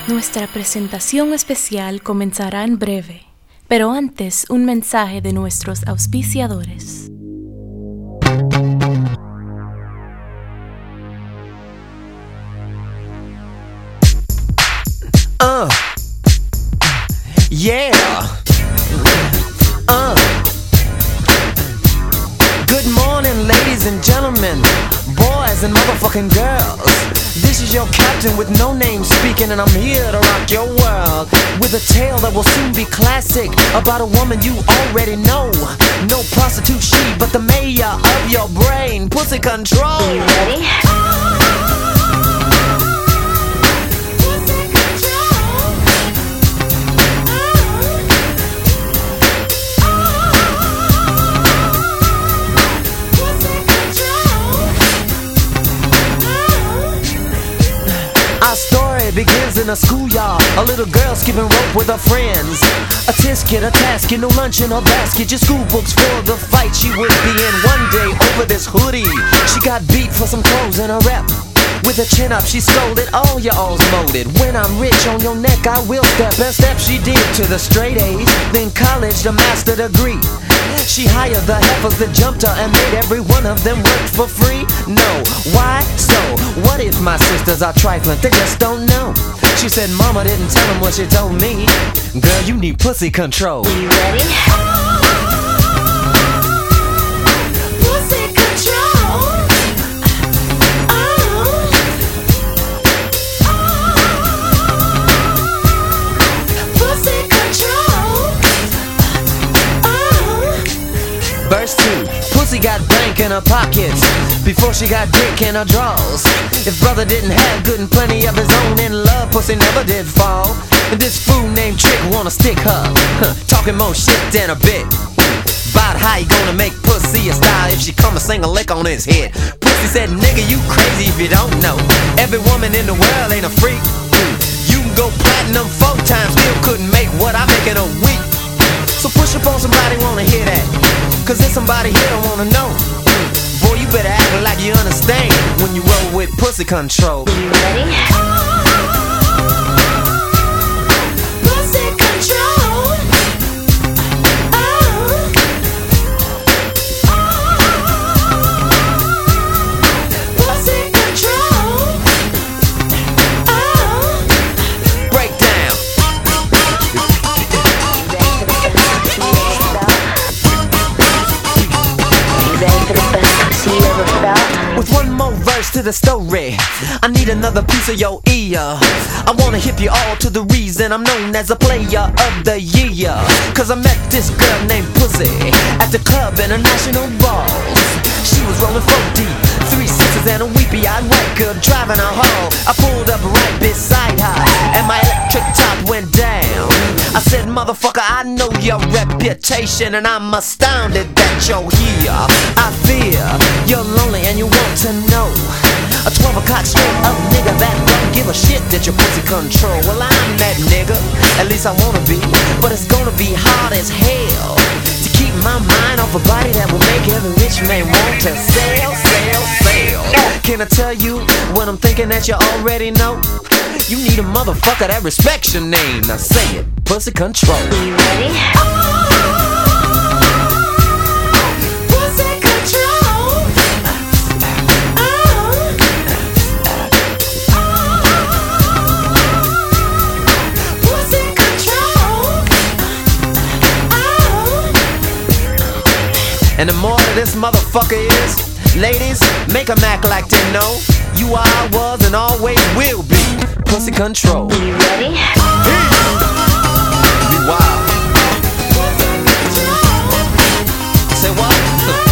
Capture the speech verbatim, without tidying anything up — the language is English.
Nuestra presentación especial comenzará en breve, pero antes un mensaje de nuestros auspiciadores. Uh, yeah. Uh. Good morning, ladies and gentlemen, boys and motherfucking girls. This is your captain with no name speaking, and I'm here to rock your world with a tale that will soon be classic about a woman you already know. No prostitute she, but the mayor of your brain, Pussy Control. You ready? Begins in a schoolyard, a little girl skipping rope with her friends. A tisket, a tasket, no lunch in her basket, just school books for the fight she would be in. One day over this hoodie, she got beat for some clothes in her rep. With her chin up, she scolded, all your all's molded. When I'm rich on your neck, I will step. Best step she did to the straight A's, then college, the master degree. She hired the heifers that jumped her and made every one of them work for free. No, why? So, what if my sisters are trifling? They just don't know. She said mama didn't tell them what she told me. Girl, you need pussy control. You ready? Pussy control. Oh. Pussy control. Oh. Verse two. Pussy got bank in her pockets before she got dick in her drawers. If brother didn't have good and plenty of his own in love, pussy never did fall. And this fool named Trick wanna stick her, huh, talking more shit than a bit about how you gonna make pussy a style if she come and sing a lick on his head. Pussy said, nigga, you crazy if you don't know. Every woman in the world ain't a freak. You can go platinum four times, still couldn't make what I make in a week. So push up on somebody, wanna hear that, cause there's somebody here don't wanna know. Boy, you better act like you understand when you roll with Pussy Control. You ready? Pussy control. Oh. Pussy control. Oh. Breakdown. With one more verse to the story, I need another piece of your ear. I wanna hip you all to the reason I'm known as a player of the year. Cause I met this girl named Pussy at the club in a national balls. She was rolling four deep, three sixes and a weepy-eyed white girl driving her home. I pulled up right beside her and my electric top went down. I said, motherfucker, I know your reputation and I'm astounded that you're here. I fear you're lonely and you want to know a twelve o'clock straight up nigga that don't give a shit that your pussy control. Well, I'm that nigga, at least I wanna be, but it's gonna be hard as hell to keep my mind off a body that will make every rich man want to sell, sell, sell. Can I tell you what I'm thinking that you already know? You need a motherfucker that respects your name. Now say it, Pussy Control. You ready? Pussy control. Oh. Pussy control. Oh. And the more of this motherfucker is, ladies, make them act like they know you are, I was, and always will be Pussy Control. You ready? Be wild. Say what?